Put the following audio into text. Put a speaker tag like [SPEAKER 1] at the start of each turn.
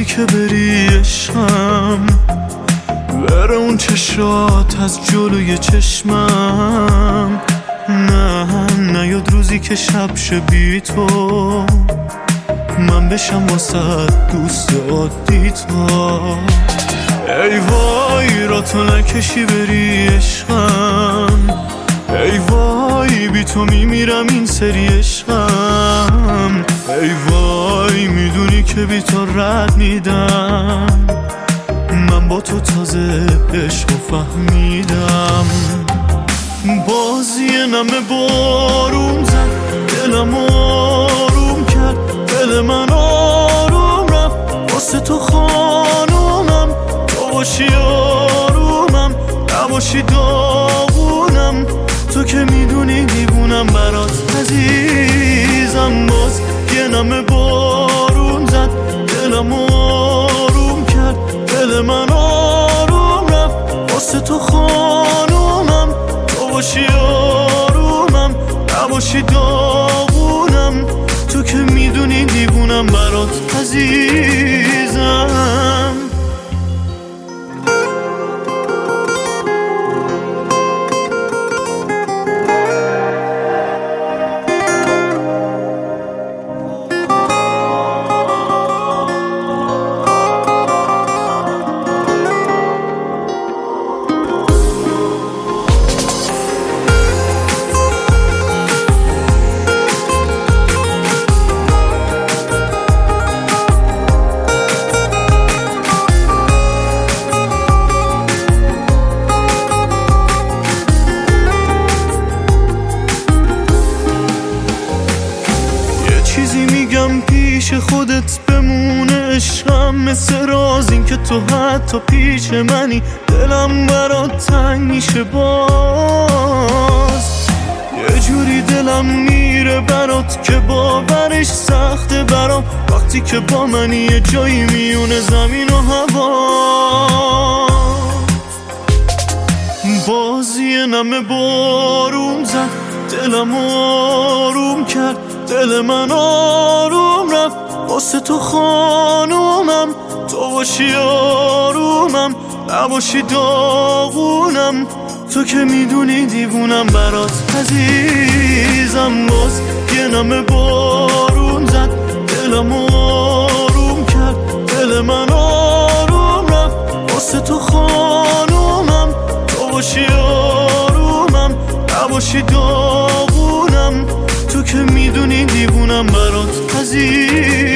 [SPEAKER 1] که بری عشقم، بره اون چشات از جلوی چشمم. نه نیاد روزی که شب شه بی تو، من بشم واسه دوست عادی تو. ای وای را تو نکشی بری عشقم، ای وای بی تو میمیرم این سری عشقم. ای وای میدونی که بی تو رد میدم، من با تو تازه عشق فهمیدم. بازی نمه بارون زد، دلم آروم کرد، دل من آروم رفت واسه تو خانومم. تو باشی آرومم، نباشی داغونم، تو که میدونی دیوونم برات عزیزم. باز یه نمه بارون زد، دلم آروم کرد، دل من آروم رفت واسه تو خانومم. تو باشی آرومم، نباشی داغونم، تو که میدونی دیوونم برات عزیزم. چیزی میگم پیش خودت بمونه عشقم، مثل راز این که تو حتی پیش منی، دلم برات تنگ میشه باز. یه جوری دلم میره برات که باورش سخته برام، وقتی که با منی یه جایی میونه زمین و هوا. بازی نمه بارون زد، دلم آروم کرد، دل من آروم رفت واسه تو خانومم. تو باشی آرومم، نباشی داغونم، تو که میدونی دیوونم برات عزیزم. باز یه نمه بارون زد، دلم آروم کرد، دل من آروم رفت واسه تو خانومم. تو باشی آرومم، نباشی داغونم، تو که میدونی دیوونم برات عزیز.